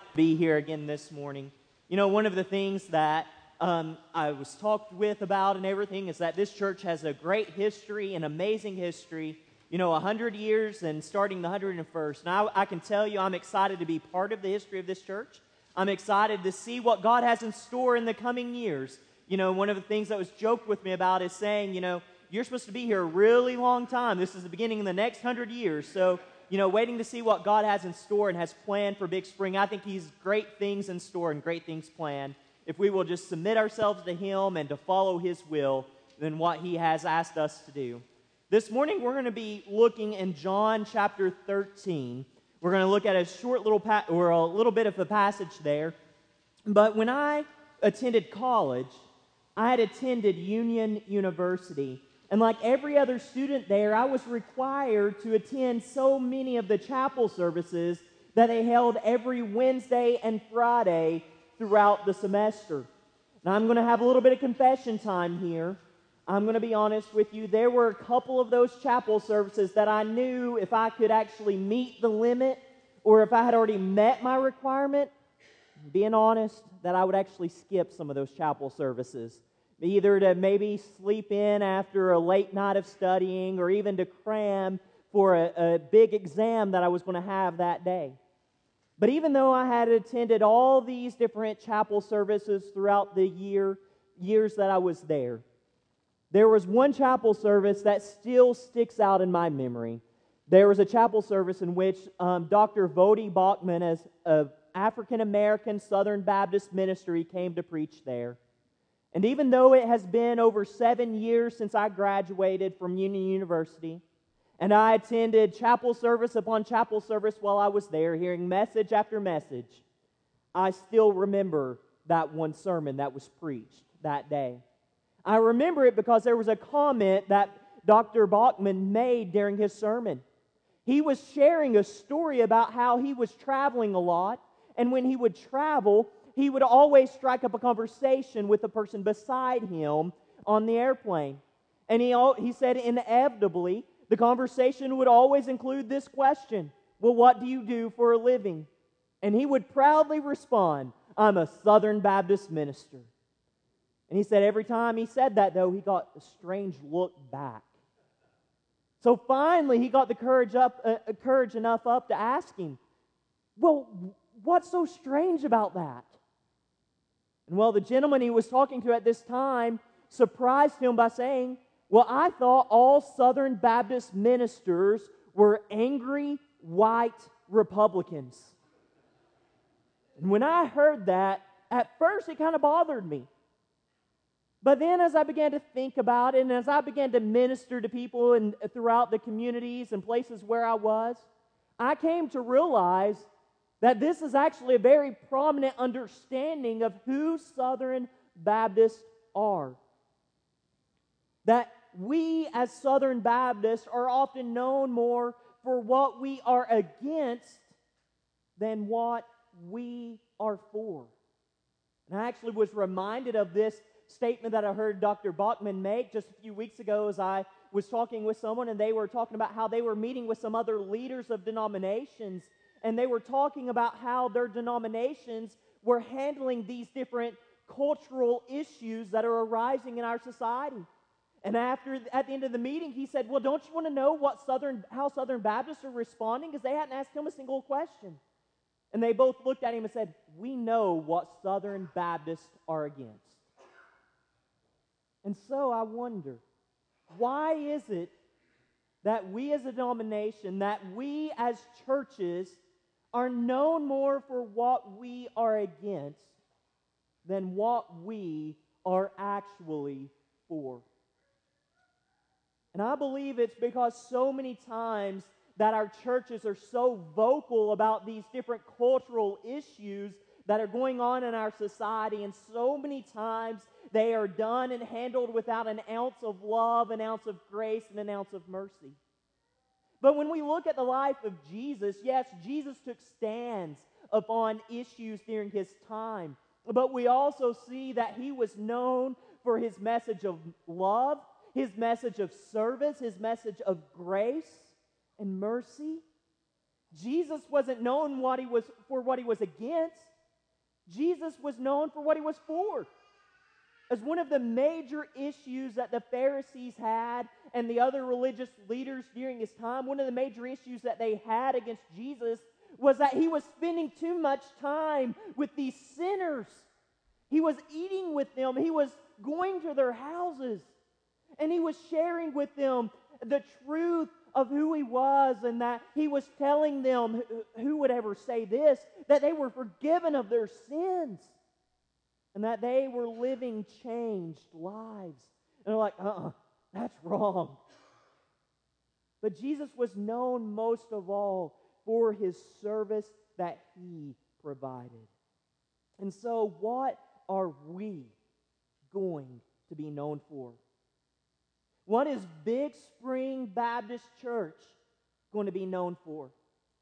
Be here again this morning. You know, one of the things that I was talked with about and everything is that this church has a great history, an amazing history. You know, 100 years and starting the 101st. And I can tell you I'm excited to be part of the history of this church. I'm excited to see what God has in store in the coming years. You know, one of the things that was joked with me about is saying, you know, you're supposed to be here a really long time. This is the beginning of the next 100 years. So, you know, waiting to see what God has in store and has planned for Big Spring. I think He's great things in store and great things planned. If we will just submit ourselves to Him and to follow His will, then what He has asked us to do. This morning we're going to be looking in John chapter 13. We're going to look at a short little a little bit of a passage there. But when I attended college, I had attended Union University. And like every other student there, I was required to attend so many of the chapel services that they held every Wednesday and Friday throughout the semester. Now, I'm going to have a little bit of confession time here. I'm going to be honest with you. There were a couple of those chapel services that I knew if I could actually meet the limit or if I had already met my requirement, being honest, that I would actually skip some of those chapel services. Either to maybe sleep in after a late night of studying or even to cram for a big exam that I was going to have that day. But even though I had attended all these different chapel services throughout the years that I was there was one chapel service that still sticks out in my memory. There was a chapel service in which Dr. Voddie Baucham, as an African-American Southern Baptist minister, came to preach there. And even though it has been over 7 years since I graduated from Union University, and I attended chapel service upon chapel service while I was there, hearing message after message, I still remember that one sermon that was preached that day. I remember it because there was a comment that Dr. Baucham made during his sermon. He was sharing a story about how he was traveling a lot, and when he would travel, he would always strike up a conversation with the person beside him on the airplane. And he said inevitably, the conversation would always include this question: well, what do you do for a living? And he would proudly respond, I'm a Southern Baptist minister. And he said every time he said that, though, he got a strange look back. So finally, he got the courage enough up to ask him, well, what's so strange about that? And well, the gentleman he was talking to at this time surprised him by saying, well, I thought all Southern Baptist ministers were angry white Republicans. And when I heard that, at first it kind of bothered me. But then as I began to think about it, and as I began to minister to people throughout the communities and places where I was, I came to realize that this is actually a very prominent understanding of who Southern Baptists are. That we as Southern Baptists are often known more for what we are against than what we are for. And I actually was reminded of this statement that I heard Dr. Baucham make just a few weeks ago as I was talking with someone, and they were talking about how they were meeting with some other leaders of denominations, and they were talking about how their denominations were handling these different cultural issues that are arising in our society. And at the end of the meeting, he said, well, don't you want to know how Southern Baptists are responding? Because they hadn't asked him a single question. And they both looked at him and said, we know what Southern Baptists are against. And so I wonder, why is it that we as a denomination, that we as churches are known more for what we are against than what we are actually for? And I believe it's because so many times that our churches are so vocal about these different cultural issues that are going on in our society, and so many times they are done and handled without an ounce of love, an ounce of grace, and an ounce of mercy. But when we look at the life of Jesus, yes, Jesus took stands upon issues during his time, but we also see that he was known for his message of love, his message of service, his message of grace and mercy. Jesus wasn't known for what he was against. Jesus was known for what he was for. As one of the major issues that the Pharisees had and the other religious leaders during his time, one of the major issues that they had against Jesus was that he was spending too much time with these sinners. He was eating with them. He was going to their houses. And he was sharing with them the truth of who he was, and that he was telling them, who would ever say this, that they were forgiven of their sins. And that they were living changed lives. And they're like, that's wrong. But Jesus was known most of all for his service that he provided. And so what are we going to be known for? What is Big Spring Baptist Church going to be known for?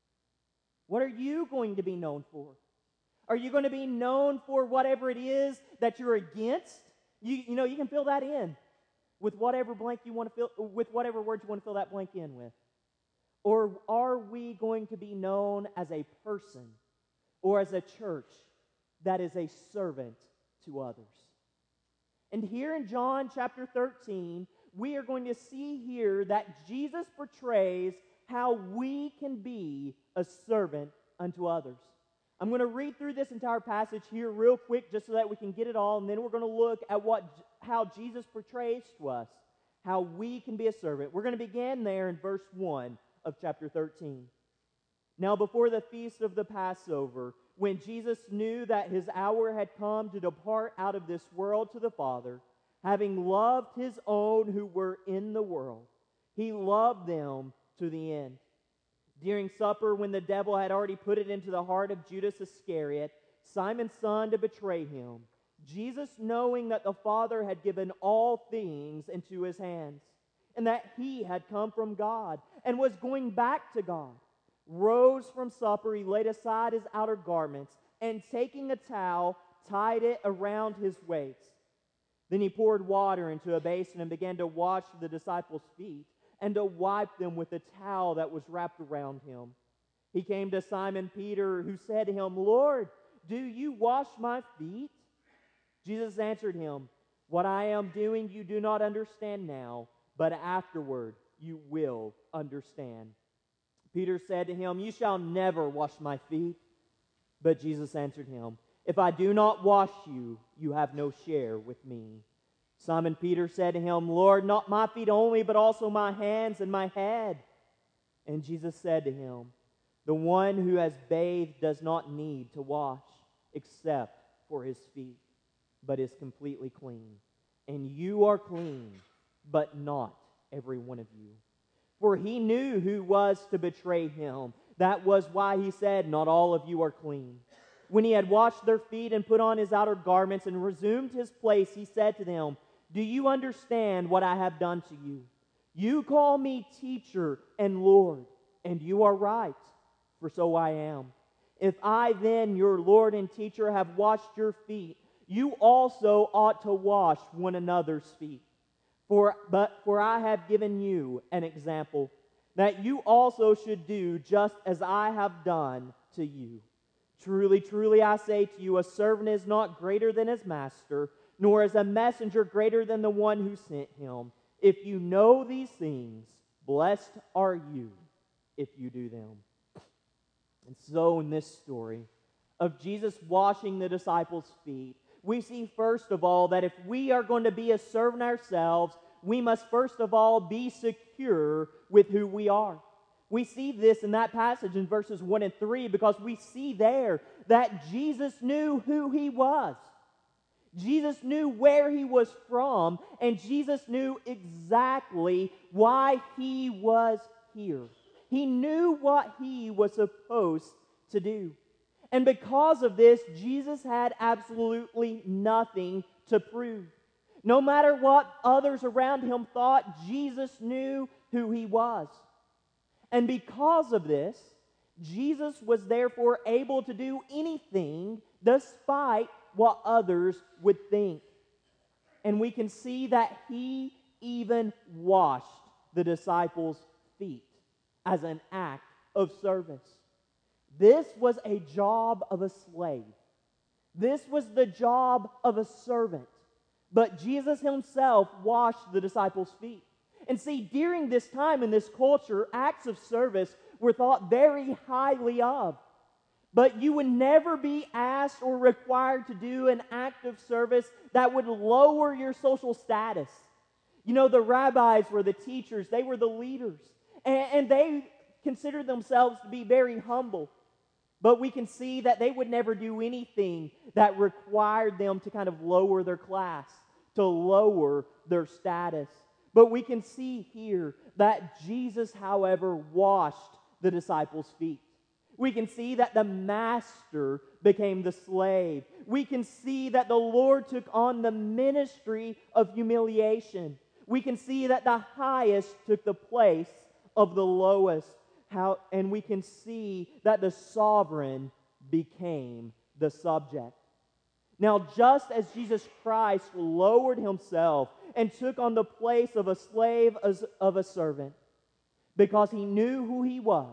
What are you going to be known for? Are you going to be known for whatever it is that you're against? You know, you can fill that in with whatever blank you want to fill, with whatever words you want to fill that blank in with. Or are we going to be known as a person or as a church that is a servant to others? And here in John chapter 13, we are going to see here that Jesus portrays how we can be a servant unto others. I'm going to read through this entire passage here real quick just so that we can get it all, and then we're going to look at how Jesus portrays to us how we can be a servant. We're going to begin there in verse 1 of chapter 13. Now before the feast of the Passover, when Jesus knew that his hour had come to depart out of this world to the Father, having loved his own who were in the world, he loved them to the end. During supper, when the devil had already put it into the heart of Judas Iscariot, Simon's son, to betray him, Jesus, knowing that the Father had given all things into his hands, and that he had come from God and was going back to God, rose from supper. He laid aside his outer garments, and taking a towel, tied it around his waist. Then he poured water into a basin and began to wash the disciples' feet and to wipe them with the towel that was wrapped around him. He came to Simon Peter, who said to him, "Lord, do you wash my feet?" Jesus answered him, "What I am doing you do not understand now, but afterward you will understand." Peter said to him, "You shall never wash my feet." But Jesus answered him, "If I do not wash you, you have no share with me." Simon Peter said to him, "Lord, not my feet only, but also my hands and my head." And Jesus said to him, "The one who has bathed does not need to wash except for his feet, but is completely clean. And you are clean, but not every one of you." For he knew who was to betray him. That was why he said, "Not all of you are clean." When he had washed their feet and put on his outer garments and resumed his place, he said to them, "Do you understand what I have done to you? You call me teacher and Lord, and you are right, for so I am. If I then, your Lord and teacher, have washed your feet, you also ought to wash one another's feet. For I have given you an example, that you also should do just as I have done to you. Truly, truly, I say to you, a servant is not greater than his master, nor is a messenger greater than the one who sent him. If you know these things, blessed are you if you do them." And so in this story of Jesus washing the disciples' feet, we see first of all that if we are going to be a servant ourselves, we must first of all be secure with who we are. We see this in that passage in verses 1 and 3 because we see there that Jesus knew who he was. Jesus knew where he was from, and Jesus knew exactly why he was here. He knew what he was supposed to do. And because of this, Jesus had absolutely nothing to prove. No matter what others around him thought, Jesus knew who he was. And because of this, Jesus was therefore able to do anything despite what others would think. And we can see that he even washed the disciples' feet as an act of service. This was a job of a slave. This was the job of a servant. But Jesus himself washed the disciples' feet. And see, during this time in this culture, acts of service were thought very highly of. But you would never be asked or required to do an act of service that would lower your social status. You know, the rabbis were the teachers, they were the leaders, and they considered themselves to be very humble. But we can see that they would never do anything that required them to kind of lower their class, to lower their status. But we can see here that Jesus, however, washed the disciples' feet. We can see that the master became the slave. We can see that the Lord took on the ministry of humiliation. We can see that the highest took the place of the lowest. And we can see that the sovereign became the subject. Now, just as Jesus Christ lowered himself and took on the place of a slave, of a servant, because he knew who he was,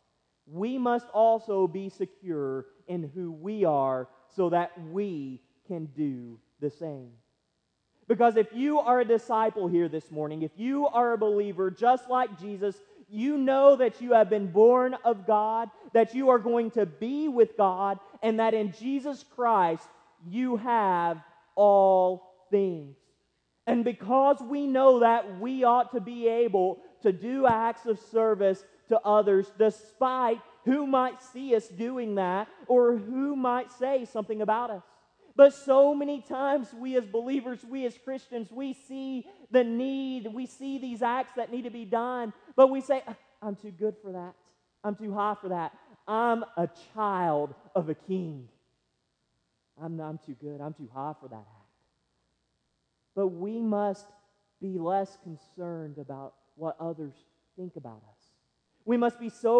we must also be secure in who we are so that we can do the same. Because if you are a disciple here this morning, if you are a believer just like Jesus, you know that you have been born of God, that you are going to be with God, and that in Jesus Christ you have all things. And because we know that, we ought to be able to do acts of service to others, despite who might see us doing that or who might say something about us. But so many times we as believers, we as Christians, we see the need, we see these acts that need to be done, but we say, I'm too good for that. I'm too high for that. I'm a child of a king. I'm too good. I'm too high for that act. But we must be less concerned about what others think about us. We must be so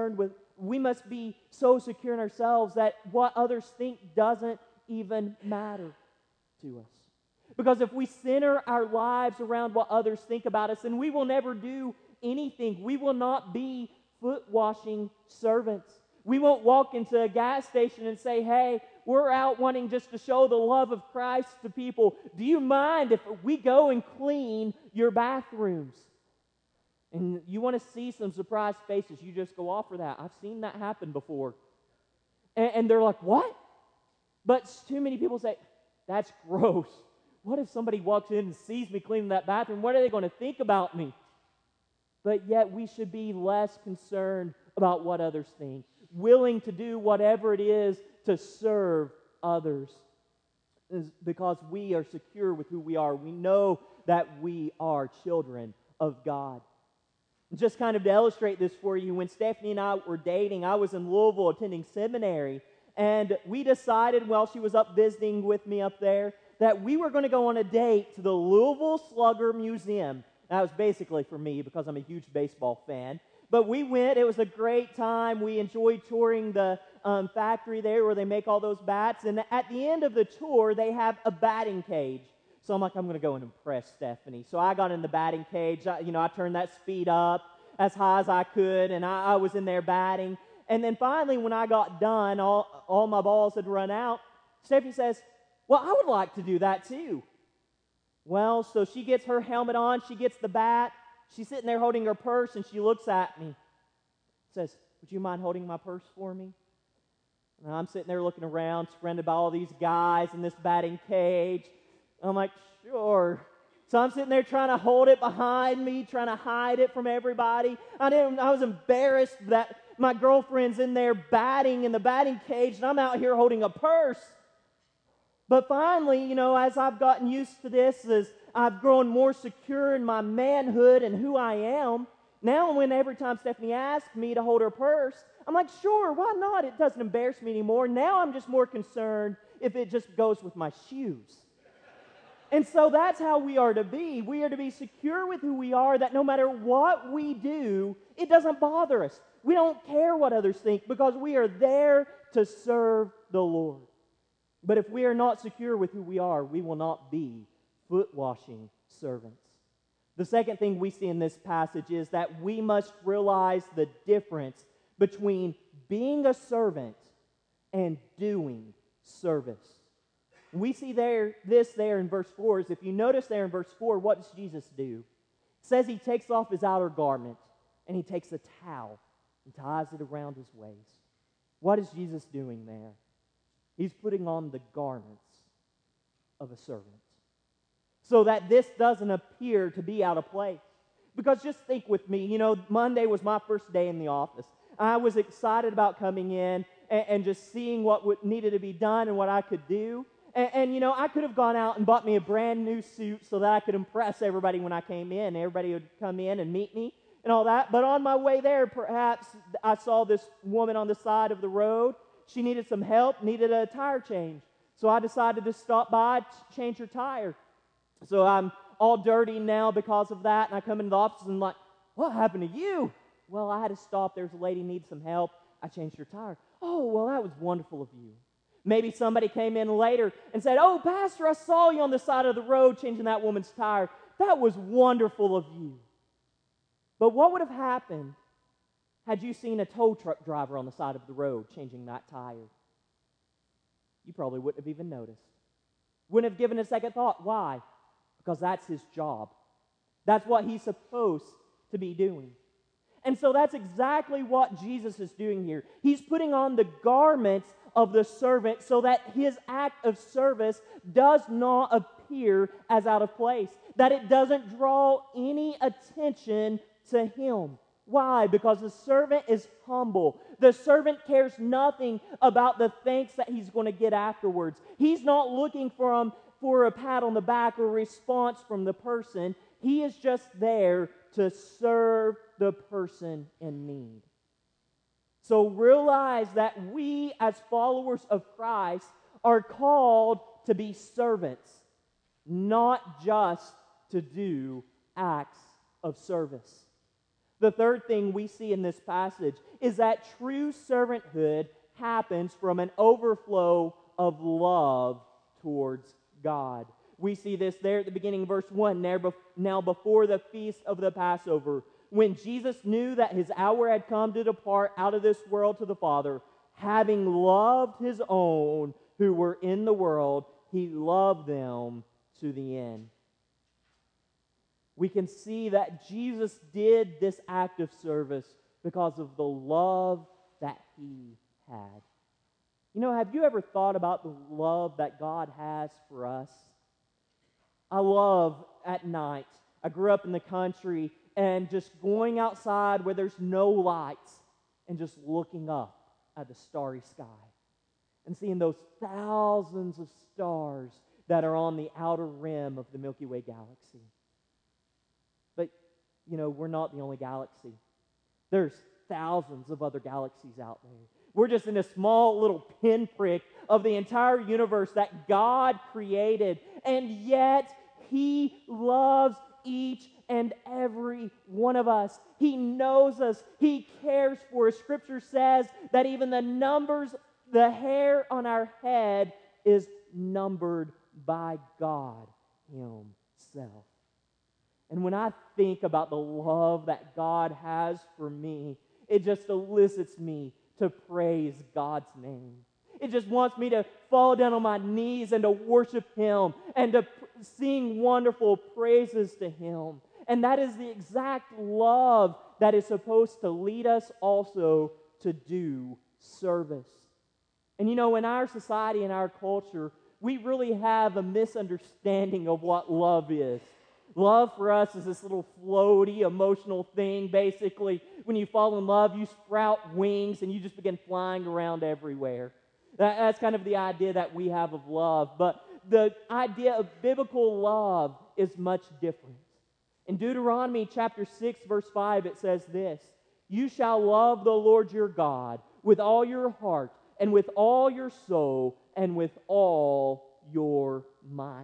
secure in ourselves that what others think doesn't even matter to us. Because if we center our lives around what others think about us, then we will never do anything. We will not be foot-washing servants. We won't walk into a gas station and say, hey, we're out wanting just to show the love of Christ to people. Do you mind if we go and clean your bathrooms? And you want to see some surprised faces, you just go off for that. I've seen that happen before. And they're like, what? But too many people say, that's gross. What if somebody walks in and sees me cleaning that bathroom? What are they going to think about me? But yet we should be less concerned about what others think, willing to do whatever it is to serve others, because we are secure with who we are. We know that we are children of God. Just kind of to illustrate this for you, when Stephanie and I were dating, I was in Louisville attending seminary, and we decided while she was up visiting with me up there that we were going to go on a date to the Louisville Slugger Museum. That was basically for me because I'm a huge baseball fan. But we went. It was a great time. We enjoyed touring the factory there where they make all those bats. And at the end of the tour, they have a batting cage. So I'm like, I'm going to go and impress Stephanie. So I got in the batting cage. I turned that speed up as high as I could, and I was in there batting. And then finally, when I got done, all my balls had run out. Stephanie says, well, I would like to do that too. Well, so she gets her helmet on. She gets the bat. She's sitting there holding her purse, and she looks at me. Says, would you mind holding my purse for me? And I'm sitting there looking around, surrounded by all these guys in this batting cage. I'm like, sure. So I'm sitting there trying to hold it behind me, trying to hide it from everybody. I was embarrassed that my girlfriend's in there batting in the batting cage, and I'm out here holding a purse. But finally, as I've gotten used to this, as I've grown more secure in my manhood and who I am, now every time Stephanie asks me to hold her purse, I'm like, sure, why not? It doesn't embarrass me anymore. Now I'm just more concerned if it just goes with my shoes. And so that's how we are to be. We are to be secure with who we are, that no matter what we do, it doesn't bother us. We don't care what others think because we are there to serve the Lord. But if we are not secure with who we are, we will not be foot-washing servants. The second thing we see in this passage is that we must realize the difference between being a servant and doing service. We see this there in verse 4 is if you notice there in verse 4, what does Jesus do? It says he takes off his outer garment and he takes a towel and ties it around his waist. What is Jesus doing there? He's putting on the garments of a servant so that this doesn't appear to be out of place. Because just think with me, Monday was my first day in the office. I was excited about coming in and just seeing what needed to be done and what I could do. And I could have gone out and bought me a brand new suit so that I could impress everybody when I came in. Everybody would come in and meet me and all that. But on my way there, perhaps I saw this woman on the side of the road. She needed some help, needed a tire change. So I decided to stop by to change her tire. So I'm all dirty now because of that. And I come into the office and I'm like, what happened to you? Well, I had to stop. There's a lady needs some help. I changed her tire. Oh, well, that was wonderful of you. Maybe somebody came in later and said, oh, Pastor, I saw you on the side of the road changing that woman's tire. That was wonderful of you. But what would have happened had you seen a tow truck driver on the side of the road changing that tire? You probably wouldn't have even noticed. Wouldn't have given a second thought. Why? Because that's his job. That's what he's supposed to be doing. And so that's exactly what Jesus is doing here. He's putting on the garments of the servant so that his act of service does not appear as out of place, that it doesn't draw any attention to him. Why? Because the servant is humble. The servant cares nothing about the thanks that he's going to get afterwards. He's not looking for a pat on the back or a response from the person. He is just there to serve the person in need. So realize that we as followers of Christ are called to be servants, not just to do acts of service. The third thing we see in this passage is that true servanthood happens from an overflow of love towards God. We see this there at the beginning of verse 1. Now before the feast of the Passover, when Jesus knew that his hour had come to depart out of this world to the Father, having loved his own who were in the world, he loved them to the end. We can see that Jesus did this act of service because of the love that he had. Have you ever thought about the love that God has for us? I love at night. I grew up in the country and just going outside where there's no lights and just looking up at the starry sky and seeing those thousands of stars that are on the outer rim of the Milky Way galaxy. But, we're not the only galaxy. There's thousands of other galaxies out there. We're just in a small little pinprick of the entire universe that God created, and yet he loves each and every one of us. He knows us. He cares for us. Scripture says that even the hair on our head is numbered by God himself. And when I think about the love that God has for me, it just elicits me to praise God's name. It just wants me to fall down on my knees and to worship him and to sing wonderful praises to him. And that is the exact love that is supposed to lead us also to do service. And in our society, in our culture, we really have a misunderstanding of what love is. Love for us is this little floaty, emotional thing. Basically, when you fall in love, you sprout wings and you just begin flying around everywhere. That's kind of the idea that we have of love. But the idea of biblical love is much different. In Deuteronomy chapter 6, verse 5, it says this: "You shall love the Lord your God with all your heart and with all your soul and with all your might."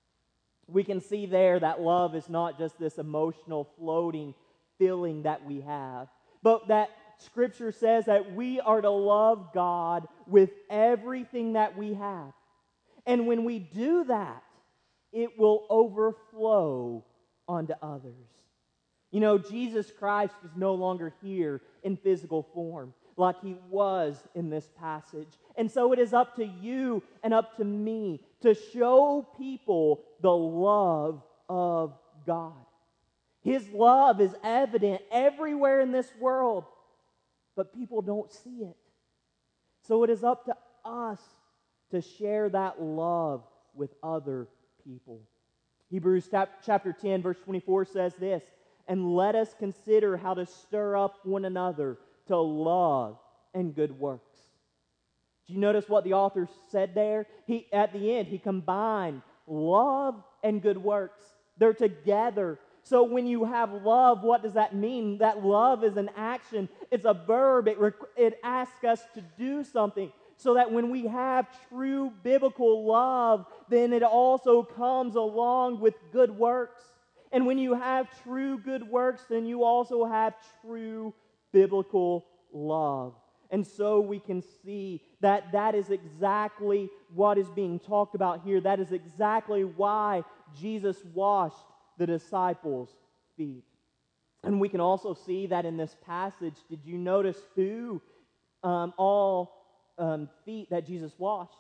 We can see there that love is not just this emotional floating feeling that we have, but that Scripture says that we are to love God with everything that we have. And when we do that, it will overflow onto others. Jesus Christ is no longer here in physical form, like he was in this passage. And so it is up to you and up to me to show people the love of God. His love is evident everywhere in this world, but people don't see it. So it is up to us to share that love with other people. Hebrews chapter 10, verse 24 says this, "And let us consider how to stir up one another to love and good works." Do you notice what the author said there? At the end, he combined love and good works. They're together. So when you have love, what does that mean? That love is an action. It's a verb. It asks us to do something. So that when we have true biblical love, then it also comes along with good works. And when you have true good works, then you also have true biblical love. And so we can see that that is exactly what is being talked about here. That is exactly why Jesus washed the disciples' feet. And we can also see that in this passage. Did you notice who all feet that Jesus washed?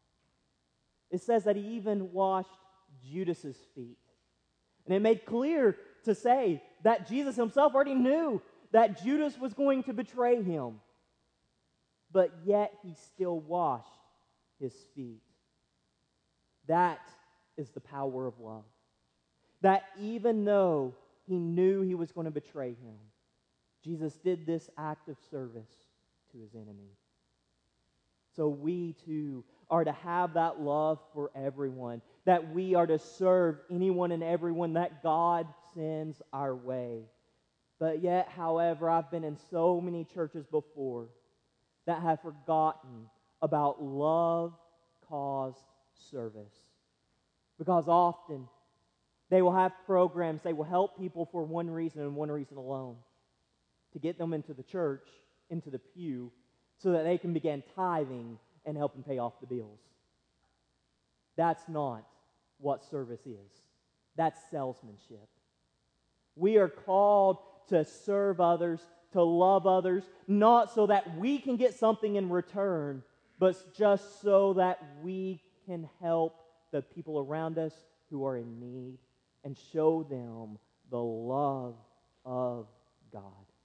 It says that he even washed Judas's feet. And it made clear to say that Jesus himself already knew that Judas was going to betray him. But yet he still washed his feet. That is the power of love. That even though he knew he was going to betray him, Jesus did this act of service to his enemy. So we too are to have that love for everyone, that we are to serve anyone and everyone that God sends our way. But yet, however, I've been in so many churches before that have forgotten about love-caused service. Because often they will have programs, they will help people for one reason and one reason alone: to get them into the church, into the pew, so that they can begin tithing and helping pay off the bills. That's not what service is. That's salesmanship. We are called to serve others, to love others, not so that we can get something in return, but just so that we can help the people around us who are in need and show them the love of God.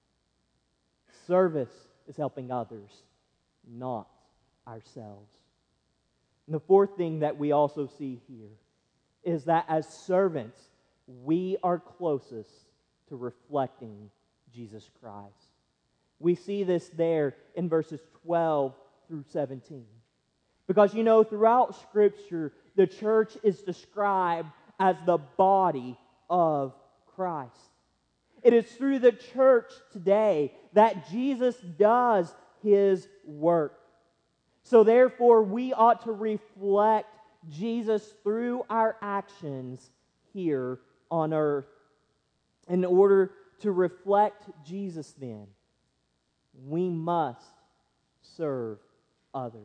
Service is helping others, not ourselves. And the fourth thing that we also see here is that as servants, we are closest to reflecting Jesus Christ. We see this there in verses 12 through 17. Because you know, throughout Scripture, the church is described as the body of Christ. It is through the church today that Jesus does his work. So therefore, we ought to reflect Jesus through our actions here on earth. In order to reflect Jesus, then, we must serve others.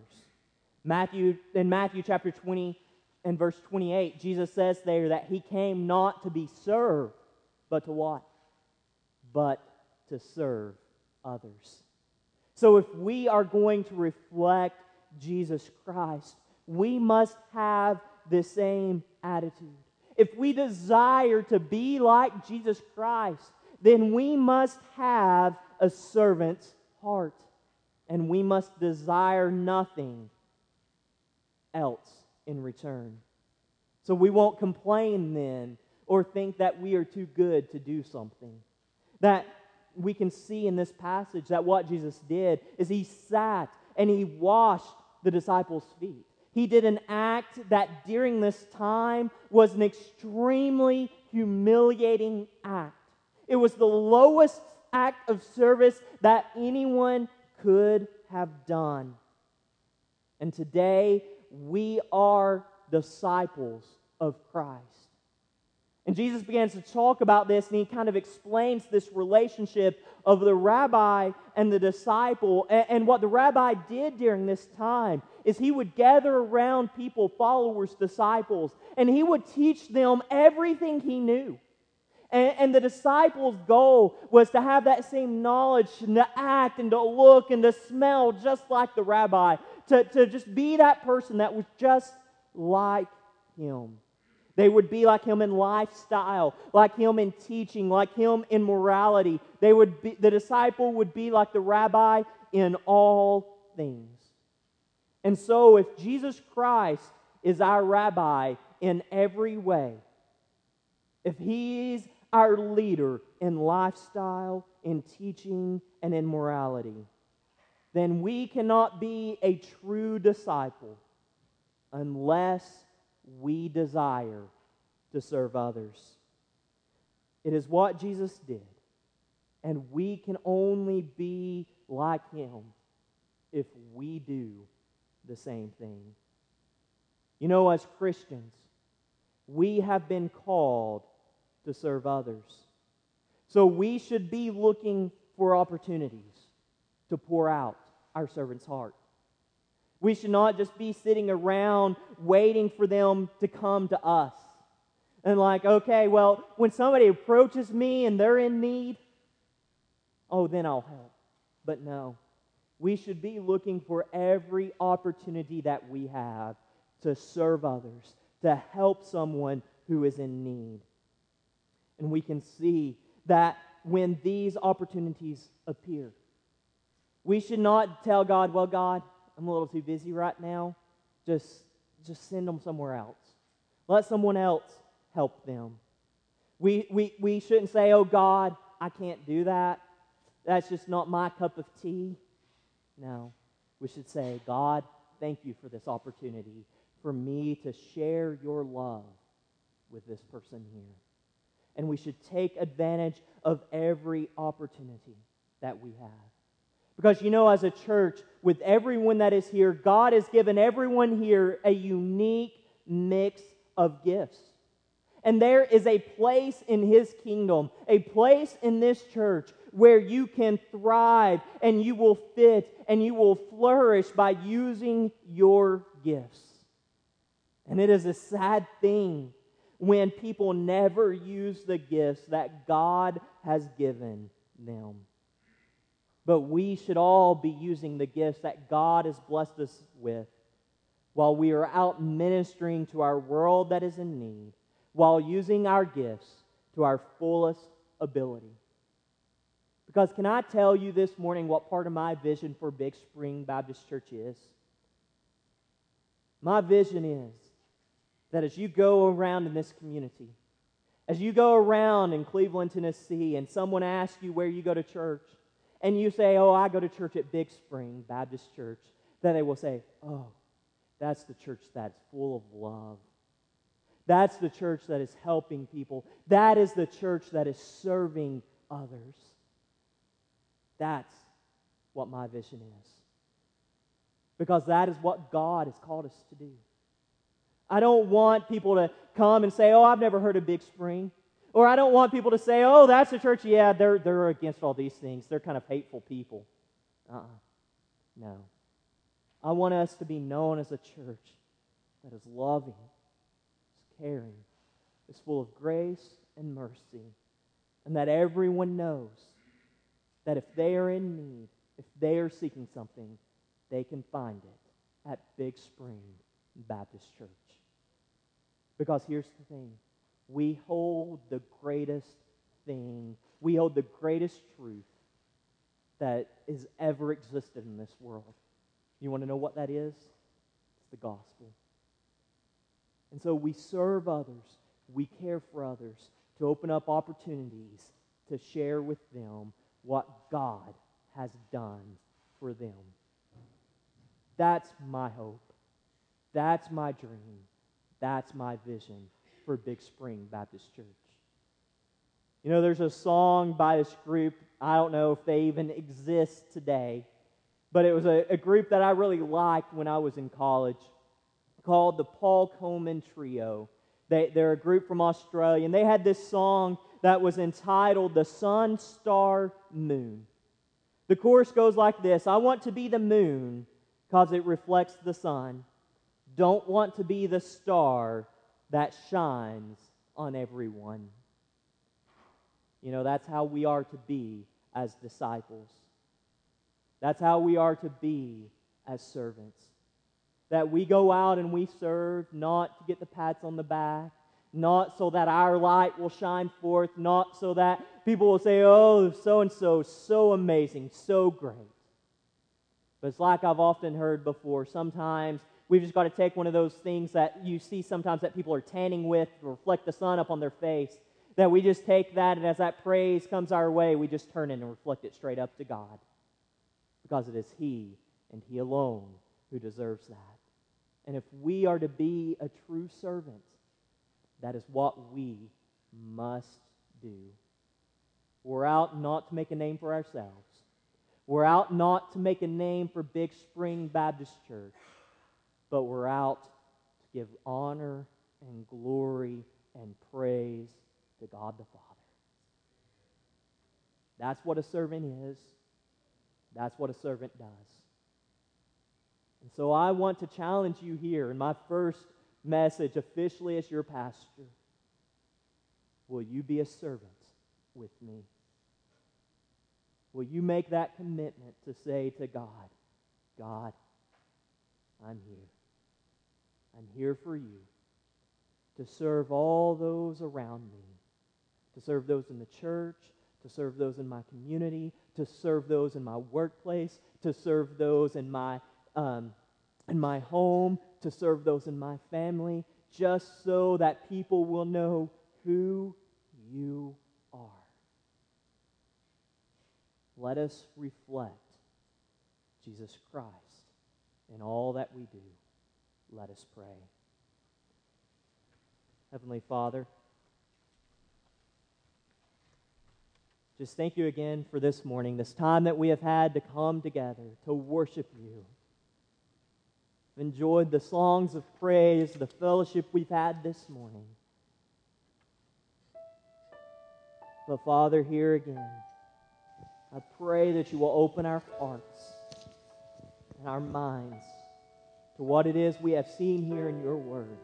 In Matthew chapter 20 and verse 28, Jesus says there that he came not to be served, but to what? But to serve others. So if we are going to reflect Jesus Christ, we must have the same attitude. If we desire to be like Jesus Christ, then we must have a servant's heart, and we must desire nothing else in return. So we won't complain then or think that we are too good to do something. That we can see in this passage that what Jesus did is he sat and he washed the disciples' feet. He did an act that during this time was an extremely humiliating act. It was the lowest act of service that anyone could have done. And today, we are disciples of Christ. And Jesus begins to talk about this, and he kind of explains this relationship of the rabbi and the disciple. And what the rabbi did during this time is he would gather around people, followers, disciples, and he would teach them everything he knew. And the disciples' goal was to have that same knowledge and to act and to look and to smell just like the rabbi, to just be that person that was just like him. They would be like him in lifestyle, like him in teaching, like him in morality. The disciple would be like the rabbi in all things. And so if Jesus Christ is our rabbi in every way, if he's our leader in lifestyle, in teaching, and in morality, then we cannot be a true disciple unless we desire to serve others. It is what Jesus did, and we can only be like him if we do the same thing. You know, as Christians, we have been called to serve others. So we should be looking for opportunities to pour out our servant's heart. We should not just be sitting around waiting for them to come to us. And like, okay, well, when somebody approaches me and they're in need, oh, then I'll help. But no, we should be looking for every opportunity that we have to serve others, to help someone who is in need. And we can see that when these opportunities appear, we should not tell God, well, God, I'm a little too busy right now. Just send them somewhere else. Let someone else help them. We shouldn't say, oh, God, I can't do that. That's just not my cup of tea. No, we should say, God, thank you for this opportunity for me to share your love with this person here. And we should take advantage of every opportunity that we have. Because, you know, as a church, with everyone that is here, God has given everyone here a unique mix of gifts. And there is a place in His kingdom, a place in this church where you can thrive and you will fit and you will flourish by using your gifts. And it is a sad thing when people never use the gifts that God has given them. But we should all be using the gifts that God has blessed us with while we are out ministering to our world that is in need, while using our gifts to our fullest ability. Because can I tell you this morning what part of my vision for Big Spring Baptist Church is? My vision is that as you go around in this community, as you go around in Cleveland, Tennessee, and someone asks you where you go to church, and you say, oh, I go to church at Big Spring Baptist Church, then they will say, oh, that's the church that's full of love. That's the church that is helping people. That is the church that is serving others. That's what my vision is. Because that is what God has called us to do. I don't want people to come and say, oh, I've never heard of Big Spring. Or I don't want people to say, oh, that's a church, yeah, they're against all these things. They're kind of hateful people. No. I want us to be known as a church that is loving, is caring, is full of grace and mercy, and that everyone knows that if they are in need, if they are seeking something, they can find it at Big Spring Baptist Church. Because here's the thing. We hold the greatest thing. We hold the greatest truth that has ever existed in this world. You want to know what that is? It's the gospel. And so we serve others. We care for others to open up opportunities to share with them what God has done for them. That's my hope. That's my dream. That's my vision for Big Spring Baptist Church. You know, there's a song by this group, I don't know if they even exist today, but it was a group that I really liked when I was in college called the Paul Coleman Trio. They're a group from Australia, and they had this song that was entitled The Sun, Star, Moon. The chorus goes like this: I want to be the moon because it reflects the sun. Don't want to be the star that shines on everyone. That's how we are to be as disciples. That's how we are to be as servants. That we go out and we serve not to get the pats on the back, not so that our light will shine forth, not so that people will say, oh, so-and-so, so amazing, so great. But it's like I've often heard before, sometimes we've just got to take one of those things that you see sometimes that people are tanning with to reflect the sun up on their face, that we just take that, and as that praise comes our way, we just turn it and reflect it straight up to God. Because it is He and He alone who deserves that. And if we are to be a true servant, that is what we must do. We're out not to make a name for ourselves. We're out not to make a name for Big Spring Baptist Church, but we're out to give honor and glory and praise to God the Father. That's what a servant is. That's what a servant does. And so I want to challenge you here in my first message officially as your pastor. Will you be a servant with me? Will you make that commitment to say to God, God, I'm here. I'm here for you to serve all those around me, to serve those in the church, to serve those in my community, to serve those in my workplace, to serve those in my home, to serve those in my family, just so that people will know who you are. Let us reflect Jesus Christ in all that we do. Let us pray. Heavenly Father, just thank you again for this morning, this time that we have had to come together to worship you. Enjoyed the songs of praise, the fellowship we've had this morning. But Father, here again, I pray that you will open our hearts and our minds to what it is we have seen here in your word.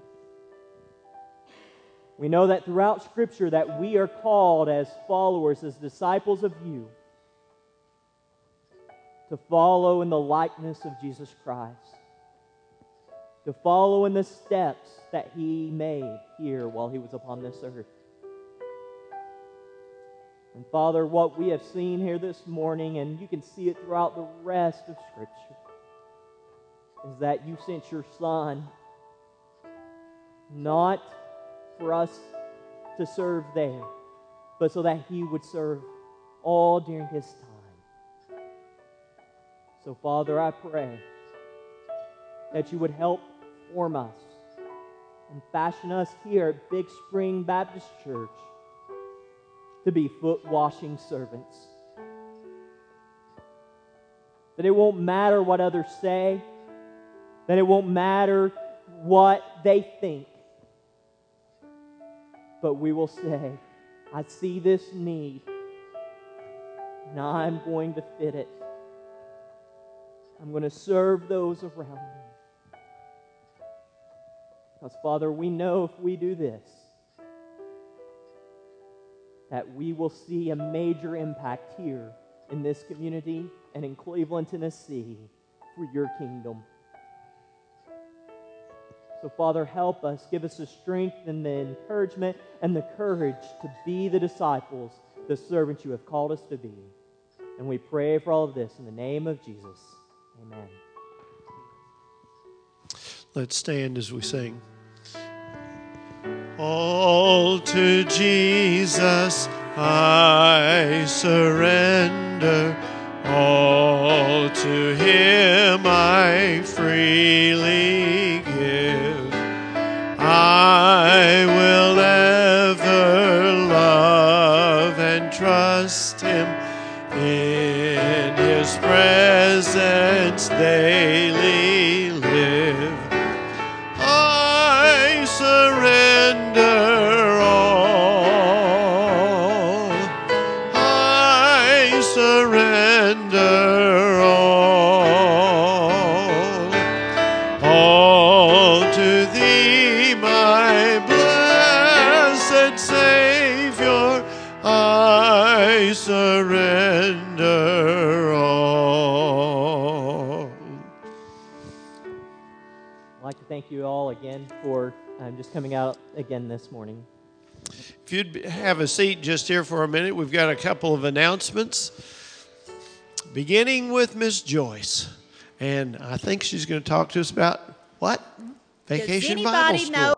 We know that throughout Scripture that we are called as followers, as disciples of you, to follow in the likeness of Jesus Christ, to follow in the steps that He made here while He was upon this earth. And Father, what we have seen here this morning, and you can see it throughout the rest of Scripture, is that you sent your Son not for us to serve there, but so that He would serve all during His time. So Father, I pray that you would help form us and fashion us here at Big Spring Baptist Church to be foot-washing servants. That it won't matter what others say, that it won't matter what they think, but we will say, I see this need, and I'm going to fit it. I'm going to serve those around me. Because, Father, we know if we do this, that we will see a major impact here in this community and in Cleveland, Tennessee, for your kingdom. So, Father, help us. Give us the strength and the encouragement and the courage to be the disciples, the servants you have called us to be. And we pray for all of this in the name of Jesus. Amen. Let's stand as we sing. All to Jesus I surrender, all to Him I freely give. I will ever love and trust Him, in His presence daily live. I surrender all. I surrender all. we surrender all. I'd like to thank you all again for just coming out again this morning. If you'd have a seat just here for a minute, we've got a couple of announcements, beginning with Miss Joyce. And I think she's going to talk to us about what? Vacation Bible School.